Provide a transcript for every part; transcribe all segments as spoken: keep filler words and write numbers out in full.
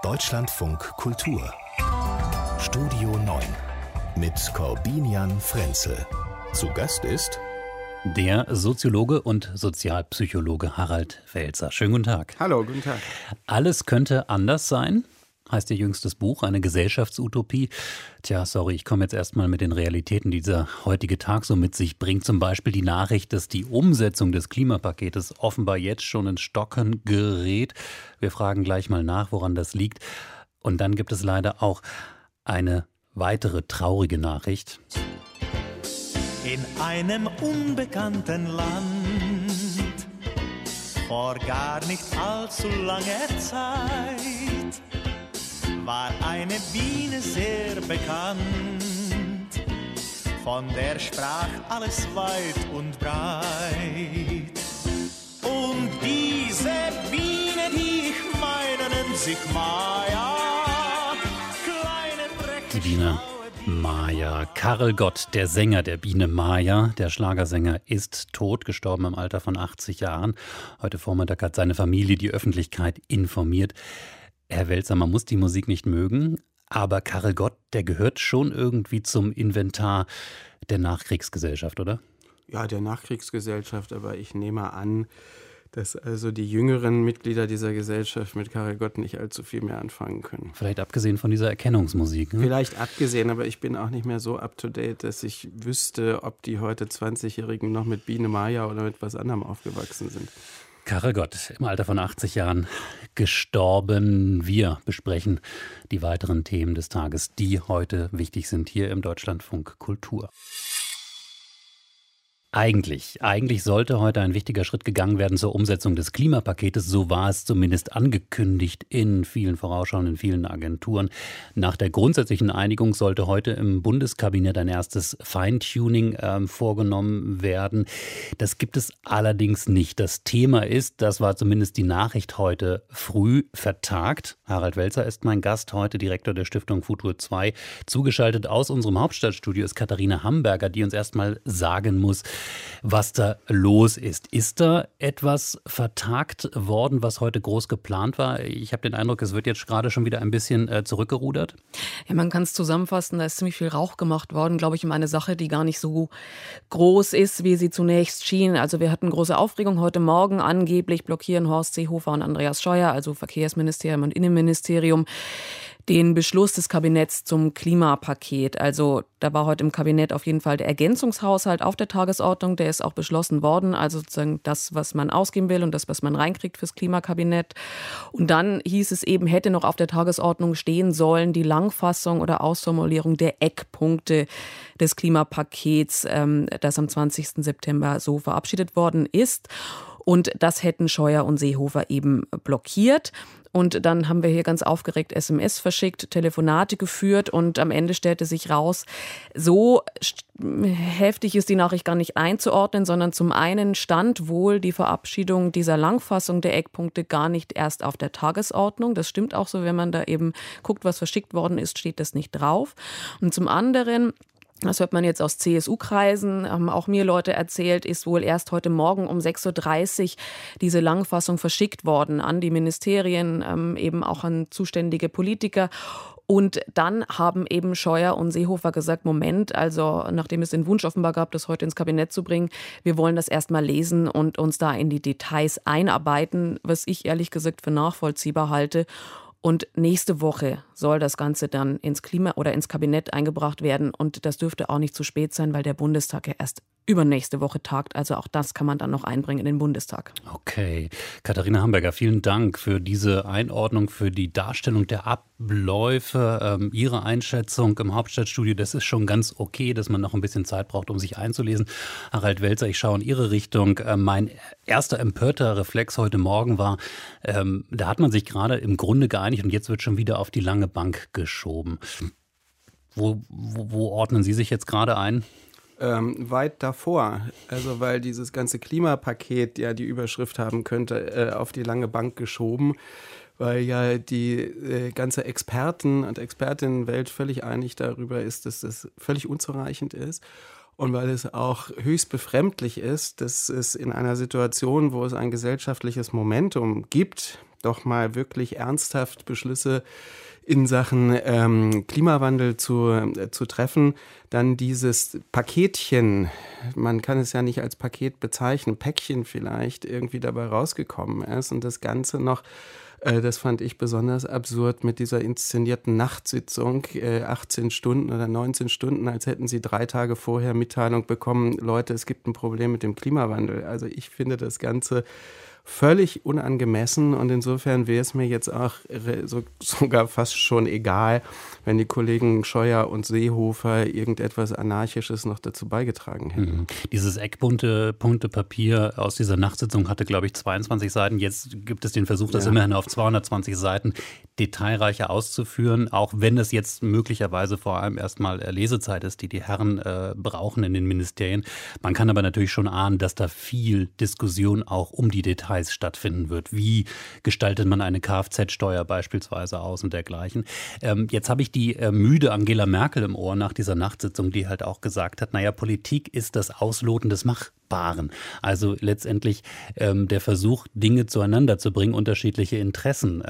Deutschlandfunk Kultur Studio neun mit Corbinian Frenzel. Zu Gast ist der Soziologe und Sozialpsychologe Harald Welzer. Schönen guten Tag. Hallo, guten Tag. Alles könnte anders sein, heißt Ihr jüngstes Buch, eine Gesellschaftsutopie. Tja, sorry, ich komme jetzt erstmal mit den Realitäten, die dieser heutige Tag so mit sich bringt. Zum Beispiel die Nachricht, dass die Umsetzung des Klimapaketes offenbar jetzt schon ins Stocken gerät. Wir fragen gleich mal nach, woran das liegt. Und dann gibt es leider auch eine weitere traurige Nachricht. In einem unbekannten Land, vor gar nicht allzu langer Zeit, war eine Biene sehr bekannt, von der sprach alles weit und breit. Und diese Biene, die ich meine, nennt sich Maya, kleine Die Biene Maya. Karel Gott, der Sänger der Biene Maya, der Schlagersänger, ist tot, gestorben im Alter von achtzig Jahren. Heute Vormittag hat seine Familie die Öffentlichkeit informiert. Herr Welzer, man muss die Musik nicht mögen, aber Karel Gott, der gehört schon irgendwie zum Inventar der Nachkriegsgesellschaft, oder? Ja, der Nachkriegsgesellschaft, aber ich nehme an, dass also die jüngeren Mitglieder dieser Gesellschaft mit Karel Gott nicht allzu viel mehr anfangen können. Vielleicht abgesehen von dieser Erkennungsmusik. Ne? Vielleicht abgesehen, aber ich bin auch nicht mehr so up-to-date, dass ich wüsste, ob die heute zwanzigjährigen noch mit Biene Maya oder mit was anderem aufgewachsen sind. Karel Gott, im Alter von achtzig Jahren gestorben. Wir besprechen die weiteren Themen des Tages, die heute wichtig sind, hier im Deutschlandfunk Kultur. Eigentlich, eigentlich sollte heute ein wichtiger Schritt gegangen werden zur Umsetzung des Klimapaketes. So war es zumindest angekündigt in vielen Vorausschauen, in vielen Agenturen. Nach der grundsätzlichen Einigung sollte heute im Bundeskabinett ein erstes Feintuning äh, vorgenommen werden. Das gibt es allerdings nicht. Das Thema ist, das war zumindest die Nachricht heute früh, vertagt. Harald Welzer ist mein Gast heute, Direktor der Stiftung Futur zwei. Zugeschaltet aus unserem Hauptstadtstudio ist Katharina Hamburger, die uns erstmal sagen muss, was da los ist. Ist da etwas vertagt worden, was heute groß geplant war? Ich habe den Eindruck, es wird jetzt gerade schon wieder ein bisschen äh, zurückgerudert. Ja, man kann es zusammenfassen, da ist ziemlich viel Rauch gemacht worden, glaube ich, um eine Sache, die gar nicht so groß ist, wie sie zunächst schien. Also wir hatten große Aufregung heute Morgen. Angeblich blockieren Horst Seehofer und Andreas Scheuer, also Verkehrsministerium und Innenministerium, den Beschluss des Kabinetts zum Klimapaket. Also da war heute im Kabinett auf jeden Fall der Ergänzungshaushalt auf der Tagesordnung. Der ist auch beschlossen worden. Also sozusagen das, was man ausgeben will und das, was man reinkriegt fürs Klimakabinett. Und dann hieß es eben, hätte noch auf der Tagesordnung stehen sollen, die Langfassung oder Ausformulierung der Eckpunkte des Klimapakets, das am zwanzigsten September so verabschiedet worden ist. Und das hätten Scheuer und Seehofer eben blockiert. Und dann haben wir hier ganz aufgeregt S M S verschickt, Telefonate geführt und am Ende stellte sich raus, so heftig ist die Nachricht gar nicht einzuordnen, sondern zum einen stand wohl die Verabschiedung dieser Langfassung der Eckpunkte gar nicht erst auf der Tagesordnung. Das stimmt auch so, wenn man da eben guckt, was verschickt worden ist, steht das nicht drauf. Und zum anderen, das hört man jetzt aus C S U-Kreisen, haben auch mir Leute erzählt, ist wohl erst heute Morgen um sechs Uhr dreißig diese Langfassung verschickt worden an die Ministerien, ähm, eben auch an zuständige Politiker. Und dann haben eben Scheuer und Seehofer gesagt, Moment, also nachdem es den Wunsch offenbar gab, das heute ins Kabinett zu bringen, wir wollen das erstmal lesen und uns da in die Details einarbeiten, was ich ehrlich gesagt für nachvollziehbar halte. Und nächste Woche soll das Ganze dann ins Klima- oder ins Kabinett eingebracht werden. Und das dürfte auch nicht zu spät sein, weil der Bundestag ja erst übernächste Woche tagt. Also auch das kann man dann noch einbringen in den Bundestag. Okay. Katharina Hamburger, vielen Dank für diese Einordnung, für die Darstellung der Abläufe. Ähm, Ihre Einschätzung im Hauptstadtstudio, das ist schon ganz okay, dass man noch ein bisschen Zeit braucht, um sich einzulesen. Harald Welzer, ich schaue in Ihre Richtung. Äh, mein erster empörter Reflex heute Morgen war, ähm, da hat man sich gerade im Grunde geeinigt und jetzt wird schon wieder auf die lange Bank geschoben. Wo, wo, wo ordnen Sie sich jetzt gerade ein? Ähm, weit davor, also weil dieses ganze Klimapaket ja die Überschrift haben könnte, äh, auf die lange Bank geschoben, weil ja die äh, ganze Experten- und Expertinnenwelt völlig einig darüber ist, dass das völlig unzureichend ist. und weil es auch höchst befremdlich ist, dass es in einer Situation, wo es ein gesellschaftliches Momentum gibt, doch mal wirklich ernsthaft Beschlüsse in Sachen ähm, Klimawandel zu, äh, zu treffen, dann dieses Paketchen, man kann es ja nicht als Paket bezeichnen, Päckchen vielleicht, irgendwie dabei rausgekommen ist und das Ganze noch, äh, das fand ich besonders absurd, mit dieser inszenierten Nachtsitzung, äh, achtzehn Stunden oder neunzehn Stunden, als hätten sie drei Tage vorher Mitteilung bekommen, Leute, es gibt ein Problem mit dem Klimawandel. Also ich finde das Ganze völlig unangemessen und insofern wäre es mir jetzt auch so, sogar fast schon egal, wenn die Kollegen Scheuer und Seehofer irgendetwas Anarchisches noch dazu beigetragen hätten. Mhm. Dieses Eckpunkte-Papier aus dieser Nachtsitzung hatte, glaube ich, zweiundzwanzig Seiten. Jetzt gibt es den Versuch, das ja. immerhin auf zweihundertzwanzig Seiten detailreicher auszuführen, auch wenn es jetzt möglicherweise vor allem erstmal Lesezeit ist, die die Herren äh, brauchen in den Ministerien. Man kann aber natürlich schon ahnen, dass da viel Diskussion auch um die Details stattfinden wird. Wie gestaltet man eine Kfz-Steuer beispielsweise aus und dergleichen. Ähm, jetzt habe ich die äh, müde Angela Merkel im Ohr nach dieser Nachtsitzung, die halt auch gesagt hat, naja, Politik ist das Ausloten des Machbaren. Also letztendlich ähm, der Versuch, Dinge zueinander zu bringen, unterschiedliche Interessen.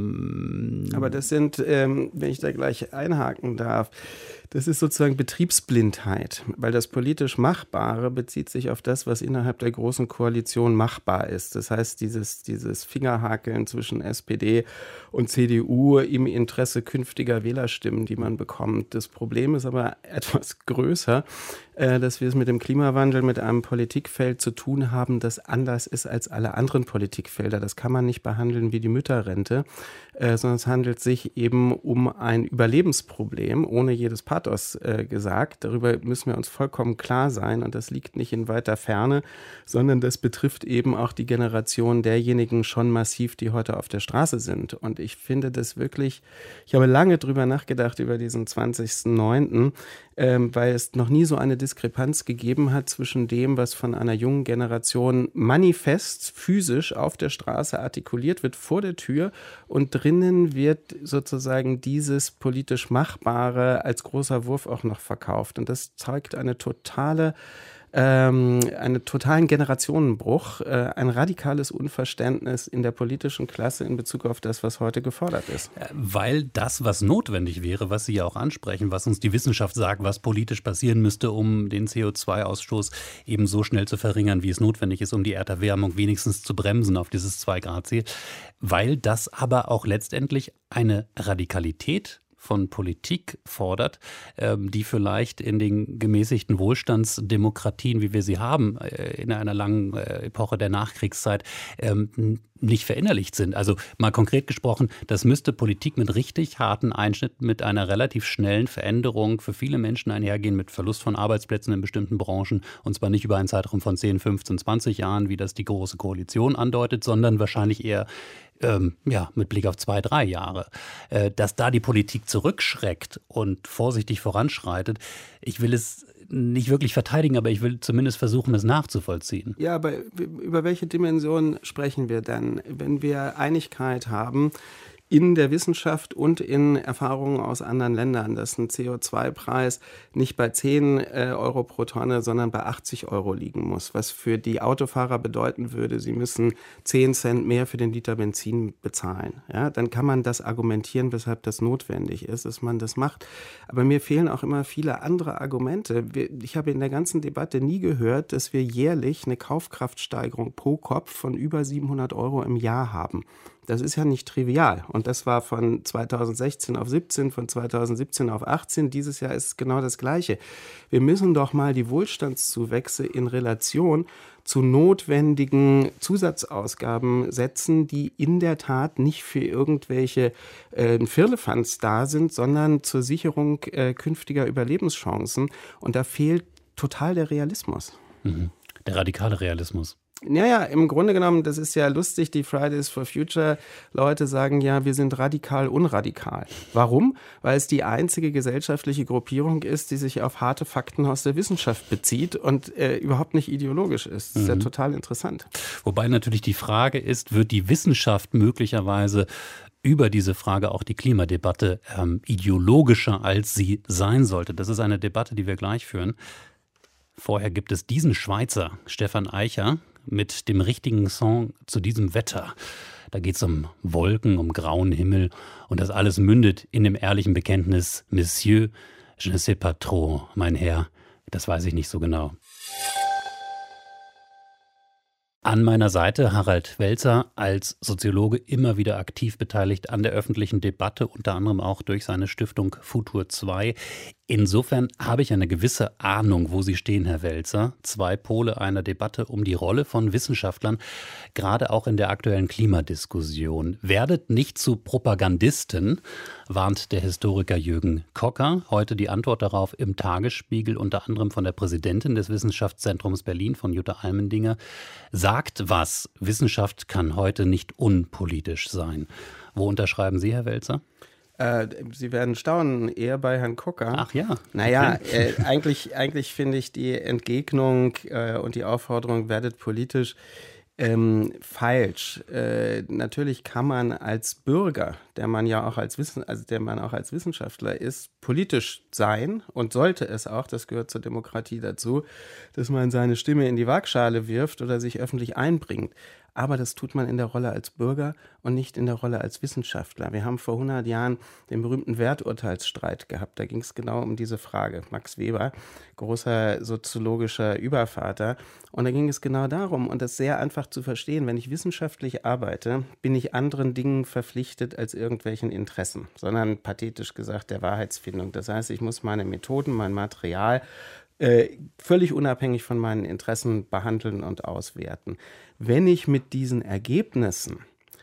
Ähm, Aber das sind, ähm, wenn ich da gleich einhaken darf, das ist sozusagen Betriebsblindheit, weil das politisch Machbare bezieht sich auf das, was innerhalb der Großen Koalition machbar ist. Das heißt, dieses, dieses Fingerhakeln zwischen S P D und C D U im Interesse künftiger Wählerstimmen, die man bekommt. Das Problem ist aber etwas größer, äh, dass wir es mit dem Klimawandel mit einem Politikfeld zu tun haben, das anders ist als alle anderen Politikfelder. Das kann man nicht behandeln wie die Mütterrente, äh, sondern es handelt sich eben um ein Überlebensproblem, ohne jedes Pathos äh, gesagt. Darüber müssen wir uns vollkommen klar sein und das liegt nicht in weiter Ferne, sondern das betrifft eben auch die Generation derjenigen schon massiv, die heute auf der Straße sind. Und ich finde das wirklich, ich habe lange drüber nachgedacht über diesen zwanzigsten neunten, ähm, weil es noch nie so eine Diskrepanz gegeben hat zwischen dem, was von einer jungen Generation manifest, physisch auf der Straße artikuliert wird vor der Tür und drinnen wird sozusagen dieses politisch Machbare als großer Wurf auch noch verkauft. Und das zeigt eine totale ähm, einen totalen Generationenbruch, äh, ein radikales Unverständnis in der politischen Klasse in Bezug auf das, was heute gefordert ist. Weil das, was notwendig wäre, was Sie ja auch ansprechen, was uns die Wissenschaft sagt, was politisch passieren müsste, um den C O zwei Ausstoß eben so schnell zu verringern, wie es notwendig ist, um die Erderwärmung wenigstens zu bremsen auf dieses zwei Grad Ziel, weil das aber auch letztendlich eine Radikalität von Politik fordert, ähm, die vielleicht in den gemäßigten Wohlstandsdemokratien, wie wir sie haben, äh, in einer langen äh, Epoche der Nachkriegszeit, ähm, nicht verinnerlicht sind. Also mal konkret gesprochen, das müsste Politik mit richtig harten Einschnitten, mit einer relativ schnellen Veränderung für viele Menschen einhergehen, mit Verlust von Arbeitsplätzen in bestimmten Branchen, und zwar nicht über einen Zeitraum von zehn, fünfzehn, zwanzig Jahren, wie das die Große Koalition andeutet, sondern wahrscheinlich eher Ähm, ja, mit Blick auf zwei, drei Jahre, äh, dass da die Politik zurückschreckt und vorsichtig voranschreitet. Ich will es nicht wirklich verteidigen, aber ich will zumindest versuchen, es nachzuvollziehen. Ja, aber über welche Dimension sprechen wir dann, wenn wir Einigkeit haben in der Wissenschaft und in Erfahrungen aus anderen Ländern, dass ein C O zwei Preis nicht bei zehn Euro pro Tonne, sondern bei achtzig Euro liegen muss, was für die Autofahrer bedeuten würde, sie müssen zehn Cent mehr für den Liter Benzin bezahlen. Ja, dann kann man das argumentieren, weshalb das notwendig ist, dass man das macht. Aber mir fehlen auch immer viele andere Argumente. Ich habe in der ganzen Debatte nie gehört, dass wir jährlich eine Kaufkraftsteigerung pro Kopf von über siebenhundert Euro im Jahr haben. Das ist ja nicht trivial. Und das war von zweitausendsechzehn auf siebzehn, von zweitausendsiebzehn auf achtzehn. Dieses Jahr ist es genau das Gleiche. Wir müssen doch mal die Wohlstandszuwächse in Relation zu notwendigen Zusatzausgaben setzen, die in der Tat nicht für irgendwelche äh, Firlefanz da sind, sondern zur Sicherung äh, künftiger Überlebenschancen. Und da fehlt total der Realismus. Mhm. Der radikale Realismus. Naja, im Grunde genommen, das ist ja lustig, die Fridays for Future Leute sagen ja, wir sind radikal unradikal. Warum? Weil es die einzige gesellschaftliche Gruppierung ist, die sich auf harte Fakten aus der Wissenschaft bezieht und äh, überhaupt nicht ideologisch ist. Das ist mhm. ja total interessant. Wobei natürlich die Frage ist, wird die Wissenschaft möglicherweise über diese Frage auch die Klimadebatte ähm, ideologischer, als sie sein sollte? Das ist eine Debatte, die wir gleich führen. Vorher gibt es diesen Schweizer, Stefan Eicher, mit dem richtigen Song zu diesem Wetter. Da geht es um Wolken, um grauen Himmel und das alles mündet in dem ehrlichen Bekenntnis: Monsieur, je ne sais pas trop, mein Herr, das weiß ich nicht so genau. An meiner Seite Harald Welzer, als Soziologe immer wieder aktiv beteiligt an der öffentlichen Debatte, unter anderem auch durch seine Stiftung Futur zwei. Insofern habe ich eine gewisse Ahnung, wo Sie stehen, Herr Welzer. Zwei Pole einer Debatte um die Rolle von Wissenschaftlern, gerade auch in der aktuellen Klimadiskussion. Werdet nicht zu Propagandisten, warnt der Historiker Jürgen Kocker. Heute die Antwort darauf im Tagesspiegel, unter anderem von der Präsidentin des Wissenschaftszentrums Berlin, von Jutta Almendinger. Sagt was, Wissenschaft kann heute nicht unpolitisch sein. Wo unterschreiben Sie, Herr Welzer? Äh, Sie werden staunen, eher bei Herrn Kocker. Ach ja. Naja, äh, eigentlich, eigentlich finde ich die Entgegnung äh, und die Aufforderung, werdet politisch, ähm, falsch. Äh, natürlich kann man als Bürger, der man ja auch als Wissen, also der man auch als Wissenschaftler ist, politisch sein und sollte es auch, das gehört zur Demokratie dazu, dass man seine Stimme in die Waagschale wirft oder sich öffentlich einbringt. Aber das tut man in der Rolle als Bürger und nicht in der Rolle als Wissenschaftler. Wir haben vor hundert Jahren den berühmten Werturteilsstreit gehabt. Da ging es genau um diese Frage. Max Weber, großer soziologischer Übervater. Und da ging es genau darum, und das ist sehr einfach zu verstehen, wenn ich wissenschaftlich arbeite, bin ich anderen Dingen verpflichtet als irgendwelchen Interessen, sondern pathetisch gesagt der Wahrheitsfindung. Das heißt, ich muss meine Methoden, mein Material Äh, völlig unabhängig von meinen Interessen behandeln und auswerten. Wenn ich mit diesen Ergebnissen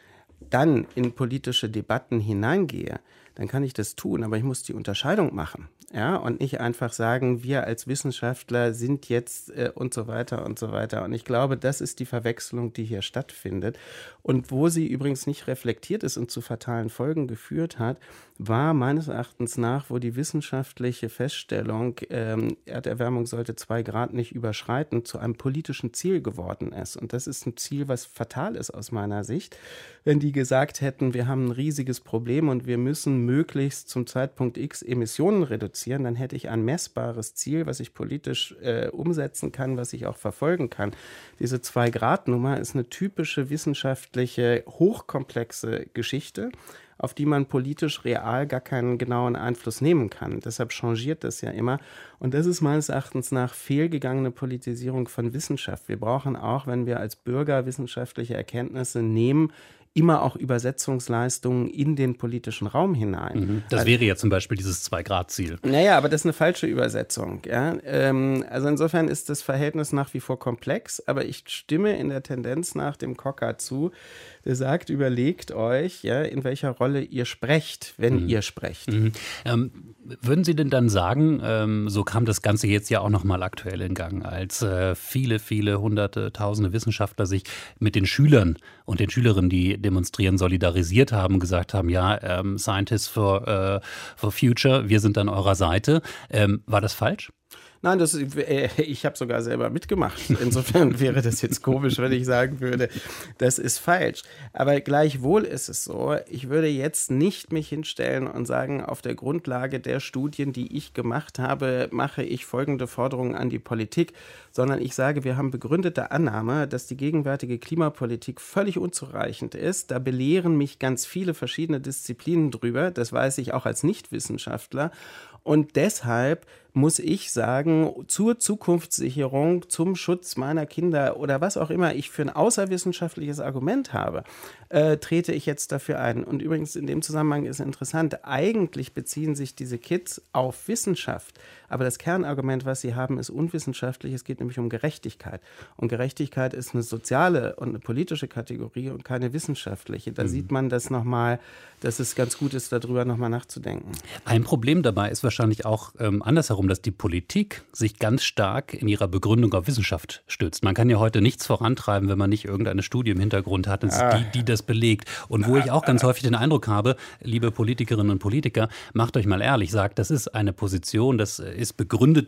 dann in politische Debatten hineingehe, dann kann ich das tun, aber ich muss die Unterscheidung machen. Ja, und nicht einfach sagen, wir als Wissenschaftler sind jetzt äh, und so weiter und so weiter. Und ich glaube, das ist die Verwechslung, die hier stattfindet. Und wo sie übrigens nicht reflektiert ist und zu fatalen Folgen geführt hat, war meines Erachtens nach, wo die wissenschaftliche Feststellung, ähm, Erderwärmung sollte zwei Grad nicht überschreiten, zu einem politischen Ziel geworden ist. Und das ist ein Ziel, was fatal ist aus meiner Sicht. Wenn die gesagt hätten, wir haben ein riesiges Problem und wir müssen möglichst zum Zeitpunkt X Emissionen reduzieren, dann hätte ich ein messbares Ziel, was ich politisch äh, umsetzen kann, was ich auch verfolgen kann. Diese Zwei-Grad-Nummer ist eine typische wissenschaftliche, hochkomplexe Geschichte, auf die man politisch real gar keinen genauen Einfluss nehmen kann. Deshalb changiert das ja immer. Und das ist meines Erachtens nach fehlgegangene Politisierung von Wissenschaft. Wir brauchen auch, wenn wir als Bürger wissenschaftliche Erkenntnisse nehmen, immer auch Übersetzungsleistungen in den politischen Raum hinein. Mhm. Das also, wäre ja zum Beispiel dieses Zwei-Grad-Ziel. Naja, aber das ist eine falsche Übersetzung. Ja? Ähm, also insofern ist das Verhältnis nach wie vor komplex, aber ich stimme in der Tendenz nach dem Kocker zu, der sagt, überlegt euch, ja, in welcher Rolle ihr sprecht, wenn mhm. ihr sprecht. Mhm. Ähm, würden Sie denn dann sagen, ähm, so kam das Ganze jetzt ja auch nochmal aktuell in Gang, als äh, viele, viele hunderte, tausende Wissenschaftler sich mit den Schülern und den Schülerinnen, die demonstrieren, solidarisiert haben, gesagt haben, ja, ähm, Scientists for, äh, for Future, wir sind an eurer Seite. Ähm, war das falsch? Nein, das, äh, ich habe sogar selber mitgemacht. Insofern wäre das jetzt komisch, wenn ich sagen würde, das ist falsch. Aber gleichwohl ist es so, ich würde jetzt nicht mich hinstellen und sagen, auf der Grundlage der Studien, die ich gemacht habe, mache ich folgende Forderungen an die Politik, sondern ich sage, wir haben begründete Annahme, dass die gegenwärtige Klimapolitik völlig unzureichend ist. Da belehren mich ganz viele verschiedene Disziplinen drüber. Das weiß ich auch als Nichtwissenschaftler. Und deshalb muss ich sagen, zur Zukunftssicherung, zum Schutz meiner Kinder oder was auch immer ich für ein außerwissenschaftliches Argument habe, äh, trete ich jetzt dafür ein. Und übrigens in dem Zusammenhang ist interessant, eigentlich beziehen sich diese Kids auf Wissenschaft, aber das Kernargument, was sie haben, ist unwissenschaftlich. Es geht nämlich um Gerechtigkeit. Und Gerechtigkeit ist eine soziale und eine politische Kategorie und keine wissenschaftliche. Da mhm. sieht man das nochmal, dass es ganz gut ist, darüber nochmal nachzudenken. Ein Problem dabei ist wahrscheinlich auch ähm, andersherum, dass die Politik sich ganz stark in ihrer Begründung auf Wissenschaft stützt. Man kann ja heute nichts vorantreiben, wenn man nicht irgendeine Studie im Hintergrund hat, ah. die, die das belegt. Und wo ich auch ganz häufig den Eindruck habe, liebe Politikerinnen und Politiker, macht euch mal ehrlich, sagt, das ist eine Position, das ist begründet durch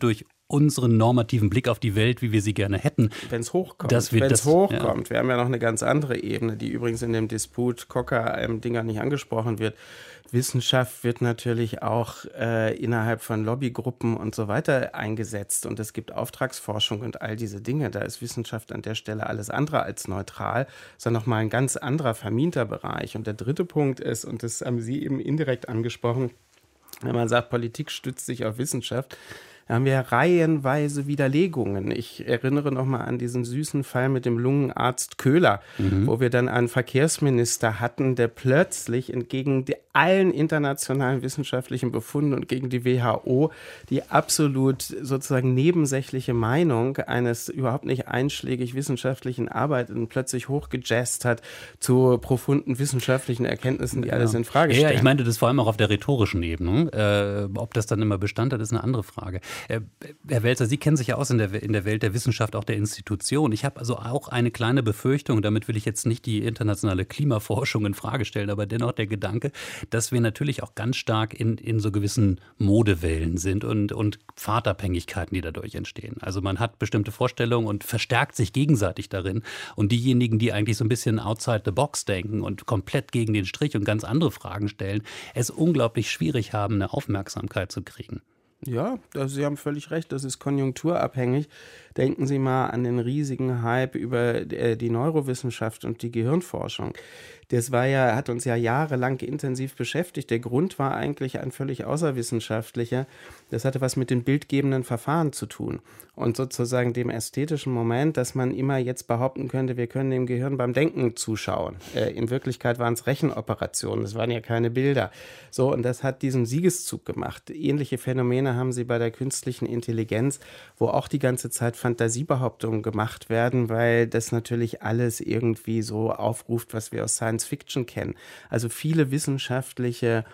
unseren normativen Blick auf die Welt, wie wir sie gerne hätten. Wenn es hochkommt. Wenn es hochkommt. Ja. Wir haben ja noch eine ganz andere Ebene, die übrigens in dem Disput Cocker-Dinger nicht angesprochen wird. Wissenschaft wird natürlich auch äh, innerhalb von Lobbygruppen und so weiter eingesetzt. Und es gibt Auftragsforschung und all diese Dinge. Da ist Wissenschaft an der Stelle alles andere als neutral, sondern nochmal ein ganz anderer, verminter Bereich. Und der dritte Punkt ist, und das haben Sie eben indirekt angesprochen, wenn man sagt, Politik stützt sich auf Wissenschaft, da haben wir reihenweise Widerlegungen. Ich erinnere noch mal an diesen süßen Fall mit dem Lungenarzt Köhler, mhm. wo wir dann einen Verkehrsminister hatten, der plötzlich entgegen allen internationalen wissenschaftlichen Befunden und gegen die W H O die absolut sozusagen nebensächliche Meinung eines überhaupt nicht einschlägig wissenschaftlichen Arbeitenden plötzlich hochgejazzt hat zu profunden wissenschaftlichen Erkenntnissen, die ja. alles in Frage stellen. Ja, ich meinte das vor allem auch auf der rhetorischen Ebene. Äh, ob das dann immer Bestand hat, ist eine andere Frage. Herr Welzer, Sie kennen sich ja aus in der, in der Welt der Wissenschaft, auch der Institution. Ich habe also auch eine kleine Befürchtung, damit will ich jetzt nicht die internationale Klimaforschung in Frage stellen, aber dennoch der Gedanke, dass wir natürlich auch ganz stark in, in so gewissen Modewellen sind und, und Pfadabhängigkeiten, die dadurch entstehen. Also man hat bestimmte Vorstellungen und verstärkt sich gegenseitig darin. Und diejenigen, die eigentlich so ein bisschen outside the box denken und komplett gegen den Strich und ganz andere Fragen stellen, es unglaublich schwierig haben, eine Aufmerksamkeit zu kriegen. Ja, also Sie haben völlig recht, das ist konjunkturabhängig. Denken Sie mal an den riesigen Hype über die Neurowissenschaft und die Gehirnforschung. Das war ja, hat uns ja jahrelang intensiv beschäftigt. Der Grund war eigentlich ein völlig außerwissenschaftlicher. Das hatte was mit den bildgebenden Verfahren zu tun und sozusagen dem ästhetischen Moment, dass man immer jetzt behaupten könnte, wir können dem Gehirn beim Denken zuschauen. Äh, in Wirklichkeit waren es Rechenoperationen, das waren ja keine Bilder. So, und das hat diesen Siegeszug gemacht. Ähnliche Phänomene haben Sie bei der künstlichen Intelligenz, wo auch die ganze Zeit Fantasiebehauptungen gemacht werden, weil das natürlich alles irgendwie so aufruft, was wir aus Science Fiction kennen. Also viele wissenschaftliche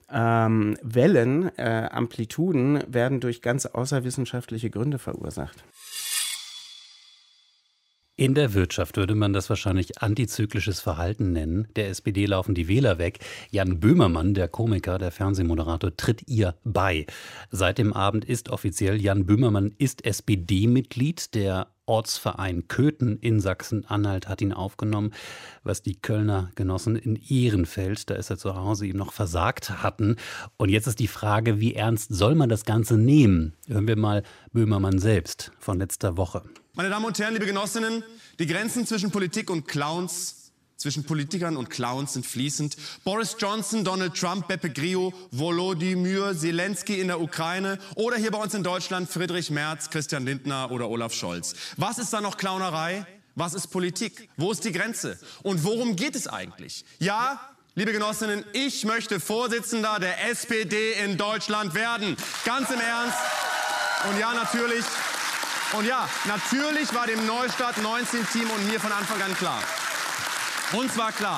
ähm, Wellen, äh, Amplituden werden durch ganz außerwissenschaftliche Gründe verursacht. In der Wirtschaft würde man das wahrscheinlich antizyklisches Verhalten nennen. Der S P D laufen die Wähler weg. Jan Böhmermann, der Komiker, der Fernsehmoderator, tritt ihr bei. Seit dem Abend ist offiziell, Jan Böhmermann ist S P D-Mitglied. Der Ortsverein Köthen in Sachsen-Anhalt hat ihn aufgenommen, was die Kölner Genossen in Ehrenfeld, da ist er zu Hause, ihm noch versagt hatten. Und jetzt ist die Frage, wie ernst soll man das Ganze nehmen? Hören wir mal Böhmermann selbst von letzter Woche. Meine Damen und Herren, liebe Genossinnen, die Grenzen zwischen Politik und Clowns, zwischen Politikern und Clowns sind fließend. Boris Johnson, Donald Trump, Beppe Grillo, Volodymyr Zelensky in der Ukraine oder hier bei uns in Deutschland Friedrich Merz, Christian Lindner oder Olaf Scholz. Was ist da noch Clownerei? Was ist Politik? Wo ist die Grenze? Und worum geht es eigentlich? Ja, liebe Genossinnen, ich möchte Vorsitzender der S P D in Deutschland werden. Ganz im Ernst. Und ja, natürlich... Und ja, natürlich war dem Neustart neunzehn Team und mir von Anfang an klar. Uns war klar,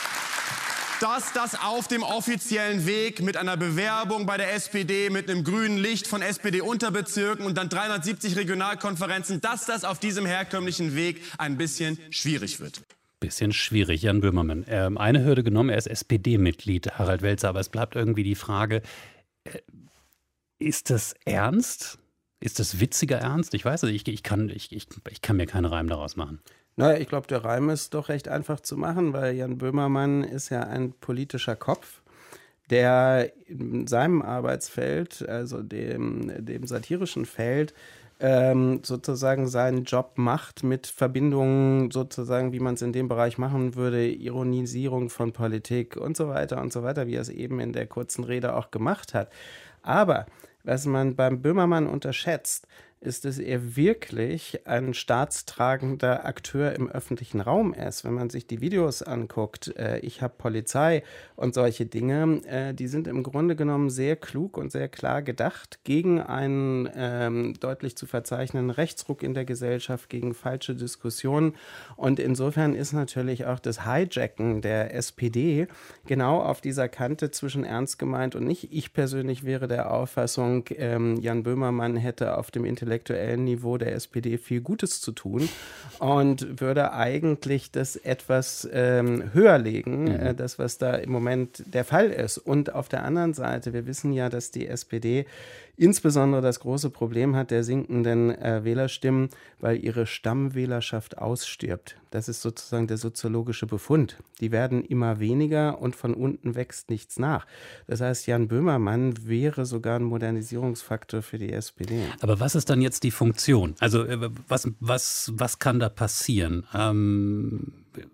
dass das auf dem offiziellen Weg mit einer Bewerbung bei der S P D, mit einem grünen Licht von S P D-Unterbezirken und dann dreihundertsiebzig Regionalkonferenzen, dass das auf diesem herkömmlichen Weg ein bisschen schwierig wird. Bisschen schwierig, Jan Böhmermann. Ähm, eine Hürde genommen, er ist S P D-Mitglied, Harald Welzer, aber es bleibt irgendwie die Frage, äh, ist das ernst? Ist das witziger Ernst? Ich weiß es, ich, ich, kann, ich, ich, ich kann mir keinen Reim daraus machen. Naja, ich glaube, der Reim ist doch recht einfach zu machen, weil Jan Böhmermann ist ja ein politischer Kopf, der in seinem Arbeitsfeld, also dem, dem satirischen Feld, ähm, sozusagen seinen Job macht mit Verbindungen sozusagen, wie man es in dem Bereich machen würde, Ironisierung von Politik und so weiter und so weiter, wie er es eben in der kurzen Rede auch gemacht hat. Aber was man beim Böhmermann unterschätzt, ist, dass er wirklich ein staatstragender Akteur im öffentlichen Raum ist. Wenn man sich die Videos anguckt, äh, ich habe Polizei und solche Dinge, äh, die sind im Grunde genommen sehr klug und sehr klar gedacht gegen einen ähm, deutlich zu verzeichnenden Rechtsruck in der Gesellschaft, gegen falsche Diskussionen. Und insofern ist natürlich auch das Hijacken der S P D genau auf dieser Kante zwischen ernst gemeint und nicht. Ich persönlich wäre der Auffassung, ähm, Jan Böhmermann hätte auf dem Intellekt intellektuellen Niveau der S P D viel Gutes zu tun und würde eigentlich das etwas ähm, höher legen, mhm. äh, das, was da im Moment der Fall ist. Und auf der anderen Seite, wir wissen ja, dass die S P D insbesondere das große Problem hat der sinkenden äh, Wählerstimmen, weil ihre Stammwählerschaft ausstirbt. Das ist sozusagen der soziologische Befund. Die werden immer weniger und von unten wächst nichts nach. Das heißt, Jan Böhmermann wäre sogar ein Modernisierungsfaktor für die S P D. Aber was ist dann jetzt die Funktion? Also was, was, was kann da passieren? Ähm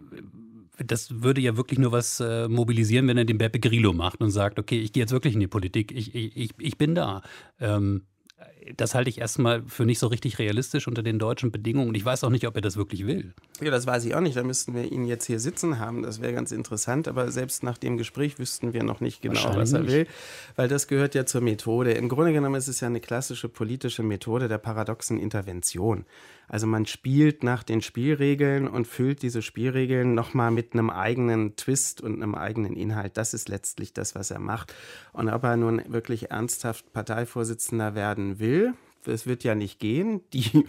Das würde ja wirklich nur was äh, mobilisieren, wenn er den Beppe Grillo macht und sagt, okay, ich gehe jetzt wirklich in die Politik, ich, ich, ich bin da. Ähm, das halte ich erstmal für nicht so richtig realistisch unter den deutschen Bedingungen. Und ich weiß auch nicht, ob er das wirklich will. Ja, das weiß ich auch nicht. Da müssten wir ihn jetzt hier sitzen haben. Das wäre ganz interessant. Aber selbst nach dem Gespräch wüssten wir noch nicht genau, was er will. Weil das gehört ja zur Methode. Im Grunde genommen ist es ja eine klassische politische Methode der paradoxen Intervention. Also man spielt nach den Spielregeln und füllt diese Spielregeln nochmal mit einem eigenen Twist und einem eigenen Inhalt. Das ist letztlich das, was er macht. Und ob er nun wirklich ernsthaft Parteivorsitzender werden will, das wird ja nicht gehen. Die,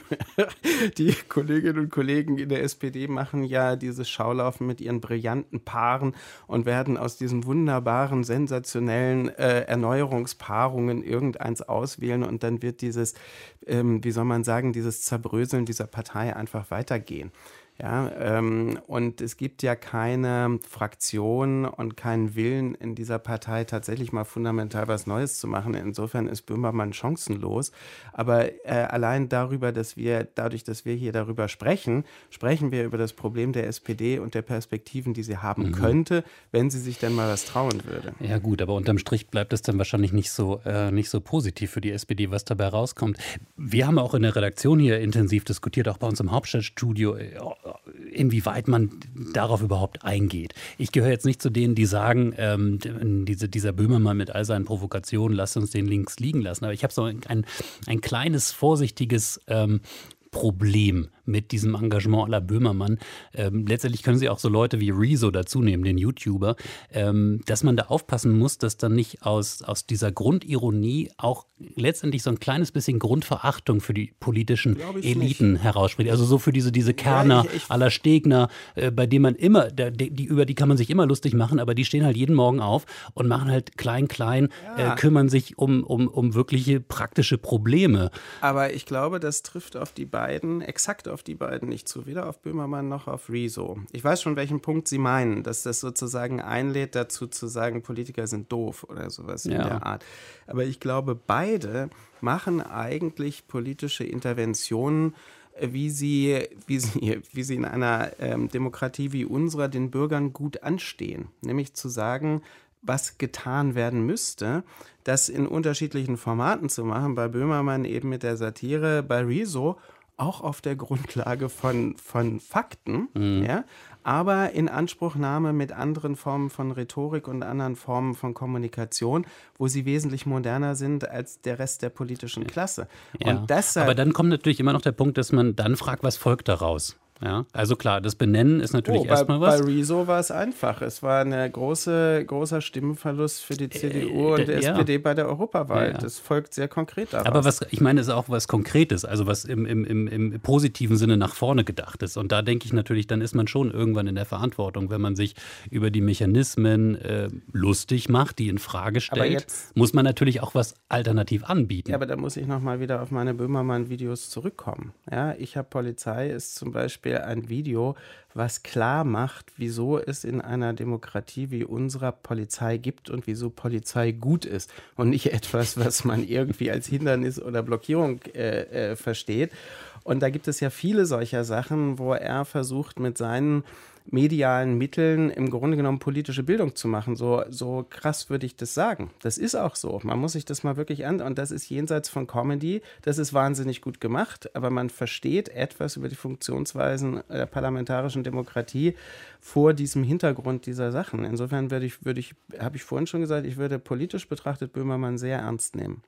die Kolleginnen und Kollegen in der S P D machen ja dieses Schaulaufen mit ihren brillanten Paaren und werden aus diesen wunderbaren, sensationellen äh, Erneuerungspaarungen irgendeins auswählen und dann wird dieses, ähm, wie soll man sagen, dieses Zerbröseln dieser Partei einfach weitergehen. Ja, ähm, und es gibt ja keine Fraktion und keinen Willen in dieser Partei tatsächlich mal fundamental was Neues zu machen. Insofern ist Böhmermann chancenlos. Aber äh, allein darüber, dass wir, dadurch, dass wir hier darüber sprechen, sprechen wir über das Problem der S P D und der Perspektiven, die sie haben mhm. könnte, wenn sie sich denn mal was trauen würde. Ja gut, aber unterm Strich bleibt es dann wahrscheinlich nicht so, äh, nicht so positiv für die S P D, was dabei rauskommt. Wir haben auch in der Redaktion hier intensiv diskutiert, auch bei uns im Hauptstadtstudio, äh, inwieweit man darauf überhaupt eingeht. Ich gehöre jetzt nicht zu denen, die sagen, ähm, diese, dieser Böhmermann mit all seinen Provokationen, lasst uns den links liegen lassen. Aber ich habe so ein, ein, ein kleines, vorsichtiges ähm, Problem mit diesem Engagement à la Böhmermann. Ähm, letztendlich können Sie auch so Leute wie Rezo dazu nehmen, den YouTuber, ähm, dass man da aufpassen muss, dass dann nicht aus, aus dieser Grundironie auch letztendlich so ein kleines bisschen Grundverachtung für die politischen Eliten nicht herausspricht. Also so für diese, diese Kerner ja, à la Stegner, äh, bei denen man immer, der, die, die, über die kann man sich immer lustig machen, aber die stehen halt jeden Morgen auf und machen halt klein, klein, ja. äh, kümmern sich um, um, um wirkliche praktische Probleme. Aber ich glaube, das trifft auf die beiden, exakt auf die beiden nicht zu, weder auf Böhmermann noch auf Rezo. Ich weiß schon, welchen Punkt Sie meinen, dass das sozusagen einlädt dazu zu sagen, Politiker sind doof oder sowas ja. in der Art. Aber ich glaube, beide machen eigentlich politische Interventionen, wie sie, wie sie, wie sie in einer ähm, Demokratie wie unserer den Bürgern gut anstehen. Nämlich zu sagen, was getan werden müsste, das in unterschiedlichen Formaten zu machen. Bei Böhmermann eben mit der Satire, bei Rezo auch auf der Grundlage von, von Fakten, mhm. ja, aber in Anspruchnahme mit anderen Formen von Rhetorik und anderen Formen von Kommunikation, wo sie wesentlich moderner sind als der Rest der politischen Klasse. Ja. Und deshalb, aber dann kommt natürlich immer noch der Punkt, dass man dann fragt, was folgt daraus? Ja, also klar, das Benennen ist natürlich oh, erstmal was. Bei Rezo war es einfach. Es war ein große, großer Stimmenverlust für die C D U äh, und der ja. S P D bei der Europawahl. Ja, ja. Das folgt sehr konkret daraus. Aber was, ich meine, es ist auch was Konkretes, also was im, im, im, im positiven Sinne nach vorne gedacht ist. Und da denke ich natürlich, dann ist man schon irgendwann in der Verantwortung, wenn man sich über die Mechanismen äh, lustig macht, die in Frage stellt, jetzt, muss man natürlich auch was alternativ anbieten. Ja, aber da muss ich nochmal wieder auf meine Böhmermann-Videos zurückkommen. Ja, Ich hab Polizei ist zum Beispiel ein Video, was klar macht, wieso es in einer Demokratie wie unserer Polizei gibt und wieso Polizei gut ist und nicht etwas, was man irgendwie als Hindernis oder Blockierung äh, äh, versteht. Und da gibt es ja viele solcher Sachen, wo er versucht, mit seinen medialen Mitteln im Grunde genommen politische Bildung zu machen. So, so krass würde ich das sagen. Das ist auch so. Man muss sich das mal wirklich an. Und das ist jenseits von Comedy. Das ist wahnsinnig gut gemacht. Aber man versteht etwas über die Funktionsweisen der parlamentarischen Demokratie vor diesem Hintergrund dieser Sachen. Insofern würde ich, würde ich, habe ich vorhin schon gesagt, ich würde politisch betrachtet Böhmermann sehr ernst nehmen.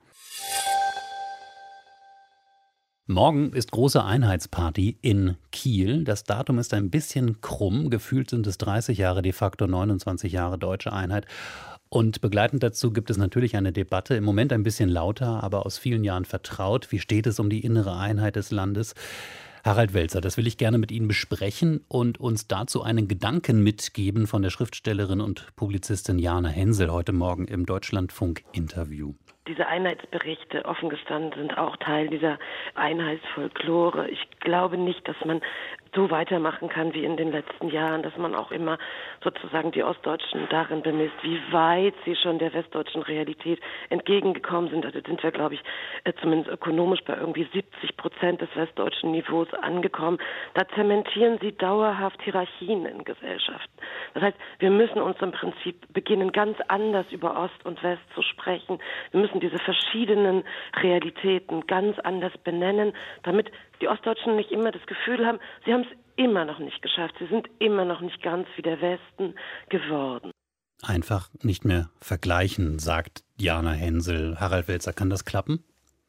Morgen ist große Einheitsparty in Kiel. Das Datum ist ein bisschen krumm. Gefühlt sind es dreißig Jahre, de facto neunundzwanzig Jahre deutsche Einheit. Und begleitend dazu gibt es natürlich eine Debatte, im Moment ein bisschen lauter, aber aus vielen Jahren vertraut. Wie steht es um die innere Einheit des Landes? Harald Welzer, das will ich gerne mit Ihnen besprechen und uns dazu einen Gedanken mitgeben von der Schriftstellerin und Publizistin Jana Hensel heute Morgen im Deutschlandfunk-Interview. Diese Einheitsberichte, offen gestanden, sind auch Teil dieser Einheitsfolklore. Ich glaube nicht, dass man so weitermachen kann wie in den letzten Jahren, dass man auch immer sozusagen die Ostdeutschen darin bemisst, wie weit sie schon der westdeutschen Realität entgegengekommen sind. Also sind wir, glaube ich, zumindest ökonomisch bei irgendwie siebzig Prozent des westdeutschen Niveaus angekommen. Da zementieren sie dauerhaft Hierarchien in Gesellschaften. Das heißt, wir müssen uns im Prinzip beginnen, ganz anders über Ost und West zu sprechen. Wir müssen diese verschiedenen Realitäten ganz anders benennen, damit die Ostdeutschen nicht immer das Gefühl haben, sie haben es immer noch nicht geschafft. Sie sind immer noch nicht ganz wie der Westen geworden. Einfach nicht mehr vergleichen, sagt Jana Hensel. Harald Welzer, kann das klappen?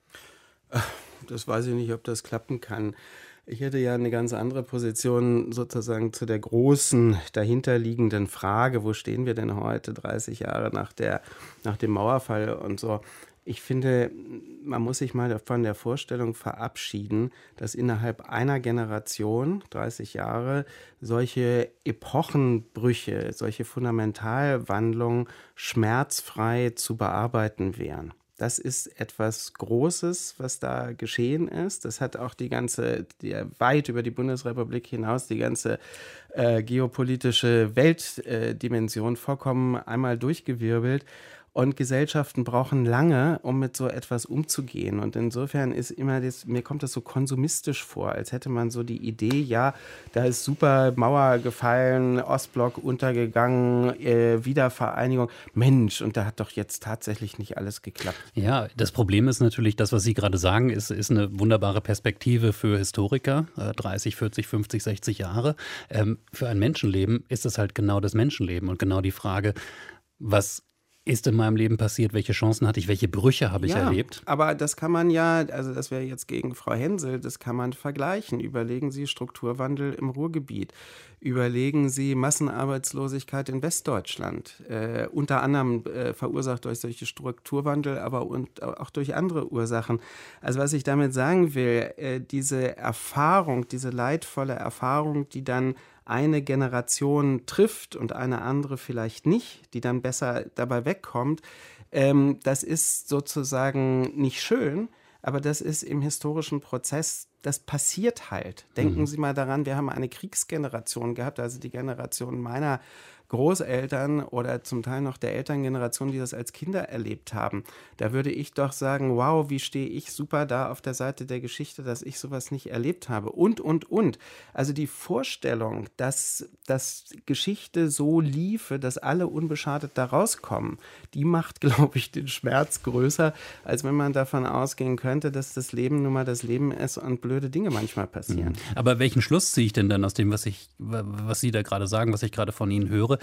Das weiß ich nicht, ob das klappen kann. Ich hätte ja eine ganz andere Position sozusagen zu der großen dahinterliegenden Frage, wo stehen wir denn heute, dreißig Jahre nach, der, nach dem Mauerfall und so. Ich finde, man muss sich mal von der Vorstellung verabschieden, dass innerhalb einer Generation, dreißig Jahre, solche Epochenbrüche, solche Fundamentalwandlungen schmerzfrei zu bearbeiten wären. Das ist etwas Großes, was da geschehen ist. Das hat auch die ganze, die, weit über die Bundesrepublik hinaus, die ganze äh, geopolitische Weltdimension äh, vollkommen einmal durchgewirbelt. Und Gesellschaften brauchen lange, um mit so etwas umzugehen. Und insofern ist immer das, mir kommt das so konsumistisch vor, als hätte man so die Idee, ja, da ist super Mauer gefallen, Ostblock untergegangen, äh, Wiedervereinigung. Mensch, und da hat doch jetzt tatsächlich nicht alles geklappt. Ja, das Problem ist natürlich, das, was Sie gerade sagen, ist, ist eine wunderbare Perspektive für Historiker, äh, dreißig, vierzig, fünfzig, sechzig Jahre. Ähm, für ein Menschenleben ist es halt genau das Menschenleben und genau die Frage, was ist in meinem Leben passiert, welche Chancen hatte ich, welche Brüche habe ich ja, erlebt? Aber das kann man ja, also das wäre jetzt gegen Frau Hensel, das kann man vergleichen. Überlegen Sie Strukturwandel im Ruhrgebiet. Überlegen Sie Massenarbeitslosigkeit in Westdeutschland. Äh, unter anderem äh, verursacht durch solche Strukturwandel, aber und auch durch andere Ursachen. Also was ich damit sagen will, äh, diese Erfahrung, diese leidvolle Erfahrung, die dann eine Generation trifft und eine andere vielleicht nicht, die dann besser dabei wegkommt, ähm, das ist sozusagen nicht schön, aber das ist im historischen Prozess, das passiert halt. Denken mhm. Sie mal daran, wir haben eine Kriegsgeneration gehabt, also die Generation meiner Großeltern oder zum Teil noch der Elterngeneration, die das als Kinder erlebt haben. Da würde ich doch sagen, wow, wie stehe ich super da auf der Seite der Geschichte, dass ich sowas nicht erlebt habe. Und, und, und. Also die Vorstellung, dass, dass Geschichte so liefe, dass alle unbeschadet da rauskommen, die macht, glaube ich, den Schmerz größer, als wenn man davon ausgehen könnte, dass das Leben nun mal das Leben ist und blöde Dinge manchmal passieren. Aber welchen Schluss ziehe ich denn dann aus dem, was ich, was Sie da gerade sagen, was ich gerade von Ihnen höre?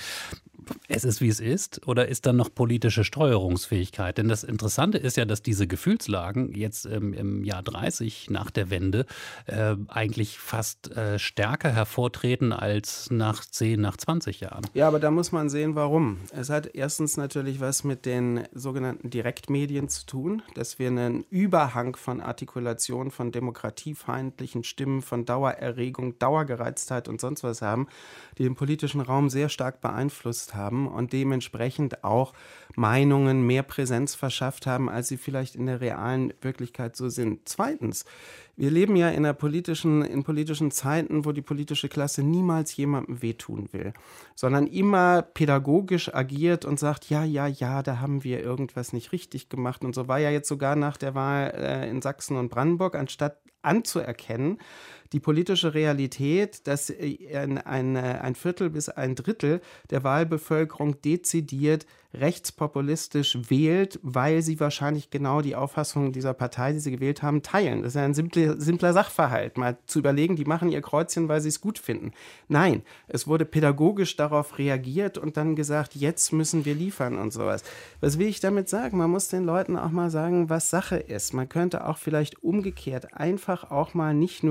Es ist, wie es ist, oder ist dann noch politische Steuerungsfähigkeit? Denn das Interessante ist ja, dass diese Gefühlslagen jetzt ähm, im Jahr dreißig nach der Wende äh, eigentlich fast äh, stärker hervortreten als nach zehn, nach zwanzig Jahren. Ja, aber da muss man sehen, warum. Es hat erstens natürlich was mit den sogenannten Direktmedien zu tun, dass wir einen Überhang von Artikulation, von demokratiefeindlichen Stimmen, von Dauererregung, Dauergereiztheit und sonst was haben, die den politischen Raum sehr stark beeinflusst haben und dementsprechend auch Meinungen mehr Präsenz verschafft haben, als sie vielleicht in der realen Wirklichkeit so sind. Zweitens, wir leben ja in einer politischen, in politischen Zeiten, wo die politische Klasse niemals jemandem wehtun will, sondern immer pädagogisch agiert und sagt, ja, ja, ja, da haben wir irgendwas nicht richtig gemacht. Und so war ja jetzt sogar nach der Wahl äh, in Sachsen und Brandenburg, anstatt anzuerkennen, die politische Realität, dass ein, ein, ein Viertel bis ein Drittel der Wahlbevölkerung dezidiert rechtspopulistisch wählt, weil sie wahrscheinlich genau die Auffassung dieser Partei, die sie gewählt haben, teilen. Das ist ja ein simpler, simpler Sachverhalt, mal zu überlegen, die machen ihr Kreuzchen, weil sie es gut finden. Nein, es wurde pädagogisch darauf reagiert und dann gesagt, jetzt müssen wir liefern und sowas. Was will ich damit sagen? Man muss den Leuten auch mal sagen, was Sache ist. Man könnte auch vielleicht umgekehrt einfach auch mal nicht nur über das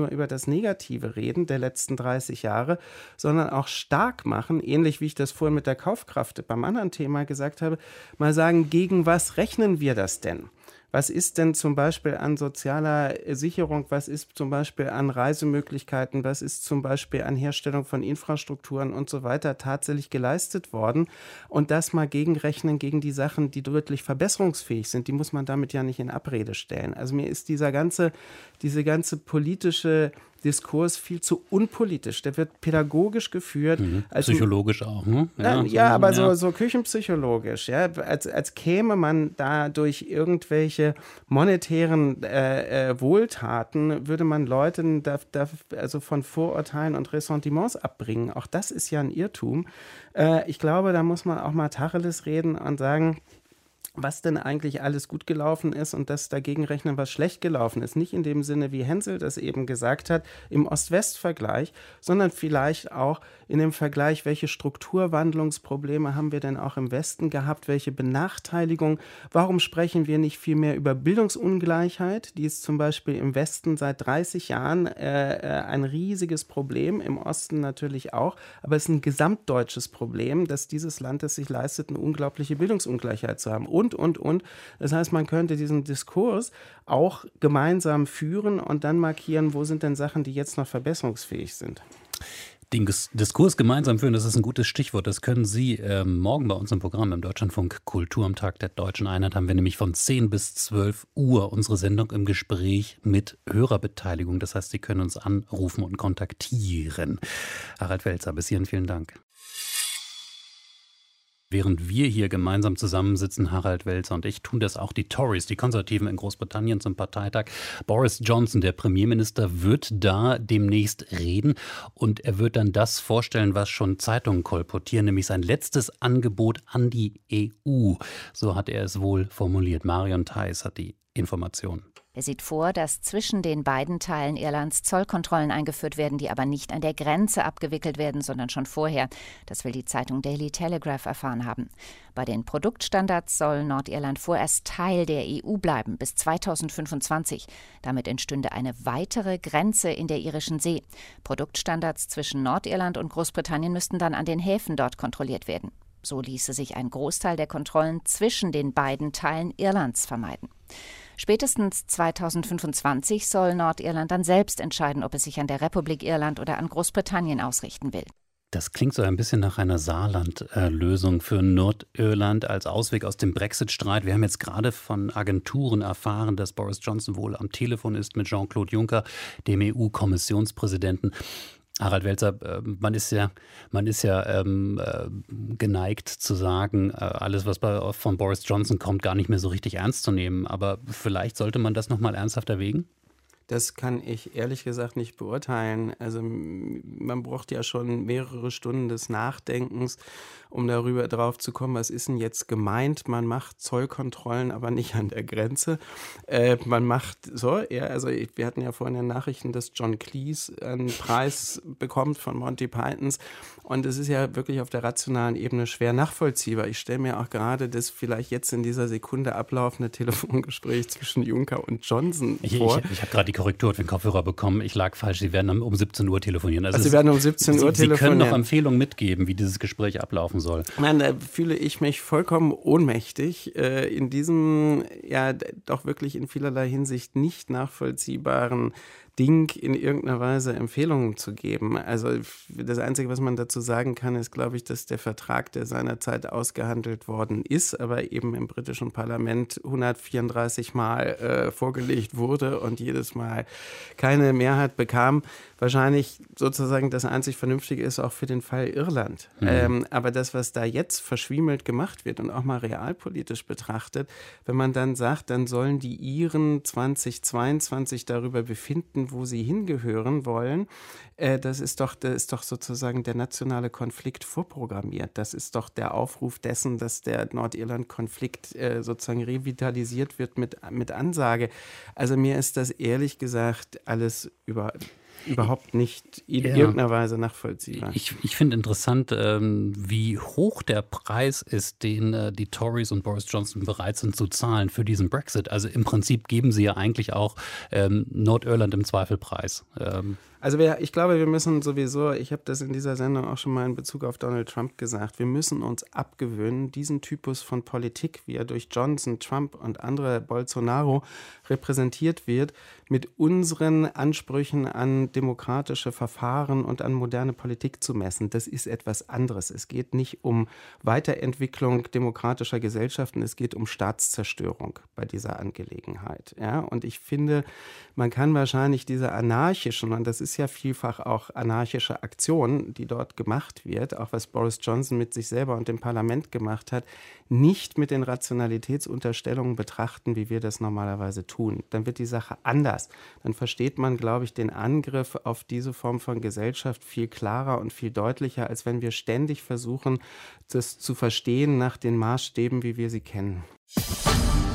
Negative reden der letzten dreißig Jahre, sondern auch stark machen, ähnlich wie ich das vorhin mit der Kaufkraft beim anderen Thema gesagt habe, mal sagen, gegen was rechnen wir das denn? Was ist denn zum Beispiel an sozialer Sicherung, was ist zum Beispiel an Reisemöglichkeiten, was ist zum Beispiel an Herstellung von Infrastrukturen und so weiter tatsächlich geleistet worden? Und das mal gegenrechnen gegen die Sachen, die deutlich verbesserungsfähig sind, die muss man damit ja nicht in Abrede stellen. Also mir ist dieser ganze, diese ganze politische Diskurs viel zu unpolitisch. Der wird pädagogisch geführt. Mhm. Psychologisch auch, ne? Ja, ja, so, ja aber ja. So, so küchenpsychologisch. Ja? Als, als käme man da durch irgendwelche monetären äh, äh, Wohltaten, würde man Leuten da, da, also von Vorurteilen und Ressentiments abbringen. Auch das ist ja ein Irrtum. Äh, ich glaube, da muss man auch mal Tacheles reden und sagen, was denn eigentlich alles gut gelaufen ist und das dagegen rechnen, was schlecht gelaufen ist. Nicht in dem Sinne, wie Hensel das eben gesagt hat, im Ost-West-Vergleich, sondern vielleicht auch in dem Vergleich, welche Strukturwandlungsprobleme haben wir denn auch im Westen gehabt, welche Benachteiligung, warum sprechen wir nicht viel mehr über Bildungsungleichheit, die ist zum Beispiel im Westen seit dreißig Jahren äh, ein riesiges Problem, im Osten natürlich auch, aber es ist ein gesamtdeutsches Problem, dass dieses Land es sich leistet, eine unglaubliche Bildungsungleichheit zu haben. Und, und, und. Das heißt, man könnte diesen Diskurs auch gemeinsam führen und dann markieren, wo sind denn Sachen, die jetzt noch verbesserungsfähig sind. Den Diskurs gemeinsam führen, das ist ein gutes Stichwort. Das können Sie äh, morgen bei uns im Programm im Deutschlandfunk Kultur am Tag der Deutschen Einheit haben wir nämlich von zehn bis zwölf Uhr unsere Sendung im Gespräch mit Hörerbeteiligung. Das heißt, Sie können uns anrufen und kontaktieren. Harald Welzer, bis hierhin vielen Dank. Während wir hier gemeinsam zusammensitzen, Harald Welzer und ich, tun das auch die Tories, die Konservativen in Großbritannien zum Parteitag. Boris Johnson, der Premierminister, wird da demnächst reden und er wird dann das vorstellen, was schon Zeitungen kolportieren, nämlich sein letztes Angebot an die E U. So hat er es wohl formuliert. Marion Theis hat die Informationen. Er sieht vor, dass zwischen den beiden Teilen Irlands Zollkontrollen eingeführt werden, die aber nicht an der Grenze abgewickelt werden, sondern schon vorher. Das will die Zeitung Daily Telegraph erfahren haben. Bei den Produktstandards soll Nordirland vorerst Teil der E U bleiben bis zweitausendfünfundzwanzig. Damit entstünde eine weitere Grenze in der irischen See. Produktstandards zwischen Nordirland und Großbritannien müssten dann an den Häfen dort kontrolliert werden. So ließe sich ein Großteil der Kontrollen zwischen den beiden Teilen Irlands vermeiden. Spätestens zweitausendfünfundzwanzig soll Nordirland dann selbst entscheiden, ob es sich an der Republik Irland oder an Großbritannien ausrichten will. Das klingt so ein bisschen nach einer Saarland-Lösung für Nordirland als Ausweg aus dem Brexit-Streit. Wir haben jetzt gerade von Agenturen erfahren, dass Boris Johnson wohl am Telefon ist mit Jean-Claude Juncker, dem E U-Kommissionspräsidenten. Harald Welzer, man ist ja, man ist ja ähm, geneigt zu sagen, alles, was bei, von Boris Johnson kommt, gar nicht mehr so richtig ernst zu nehmen. Aber vielleicht sollte man das nochmal ernsthaft erwägen? Das kann ich ehrlich gesagt nicht beurteilen. Also man braucht ja schon mehrere Stunden des Nachdenkens, um darüber drauf zu kommen, was ist denn jetzt gemeint. Man macht Zollkontrollen, aber nicht an der Grenze. Äh, man macht so, ja, also wir hatten ja vorhin in den Nachrichten, dass John Cleese einen Preis bekommt von Monty Pythons. Und es ist ja wirklich auf der rationalen Ebene schwer nachvollziehbar. Ich stelle mir auch gerade das vielleicht jetzt in dieser Sekunde ablaufende Telefongespräch zwischen Juncker und Johnson vor. Ich, ich, ich habe gerade die Korrektur auf den Kopfhörer bekommen. Ich lag falsch. Sie werden um siebzehn Uhr telefonieren. Also, also Sie werden um siebzehn Uhr Sie, telefonieren. Sie können noch Empfehlungen mitgeben, wie dieses Gespräch ablaufen soll. Nein, da fühle ich mich vollkommen ohnmächtig äh, in diesem ja doch wirklich in vielerlei Hinsicht nicht nachvollziehbaren Ding in irgendeiner Weise Empfehlungen zu geben. Also das Einzige, was man dazu sagen kann, ist, glaube ich, dass der Vertrag, der seinerzeit ausgehandelt worden ist, aber eben im britischen Parlament hundertvierunddreißig Mal äh, vorgelegt wurde und jedes Mal keine Mehrheit bekam, wahrscheinlich sozusagen das einzig Vernünftige ist auch für den Fall Irland. Mhm. Ähm, aber das, was da jetzt verschwiemelt gemacht wird und auch mal realpolitisch betrachtet, wenn man dann sagt, dann sollen die Iren zweitausendzweiundzwanzig darüber befinden, wo sie hingehören wollen, äh, das ist doch, das ist doch sozusagen der nationale Konflikt vorprogrammiert. Das ist doch der Aufruf dessen, dass der Nordirland-Konflikt äh, sozusagen revitalisiert wird mit, mit Ansage. Also mir ist das ehrlich gesagt alles über... überhaupt nicht in ja. irgendeiner Weise nachvollziehbar. Ich, ich finde interessant, ähm, wie hoch der Preis ist, den äh, die Tories und Boris Johnson bereit sind zu zahlen für diesen Brexit. Also im Prinzip geben sie ja eigentlich auch ähm, Nordirland im Zweifel preis. Ähm, Also wir, ich glaube, wir müssen sowieso, ich habe das in dieser Sendung auch schon mal in Bezug auf Donald Trump gesagt, wir müssen uns abgewöhnen, diesen Typus von Politik, wie er durch Johnson, Trump und andere, Bolsonaro, repräsentiert wird, mit unseren Ansprüchen an demokratische Verfahren und an moderne Politik zu messen. Das ist etwas anderes. Es geht nicht um Weiterentwicklung demokratischer Gesellschaften, es geht um Staatszerstörung bei dieser Angelegenheit. Ja? Und ich finde, man kann wahrscheinlich diese anarchischen, und das ist ja vielfach auch anarchische Aktion, die dort gemacht wird, auch was Boris Johnson mit sich selber und dem Parlament gemacht hat, nicht mit den Rationalitätsunterstellungen betrachten, wie wir das normalerweise tun. Dann wird die Sache anders. Dann versteht man, glaube ich, den Angriff auf diese Form von Gesellschaft viel klarer und viel deutlicher, als wenn wir ständig versuchen, das zu verstehen nach den Maßstäben, wie wir sie kennen.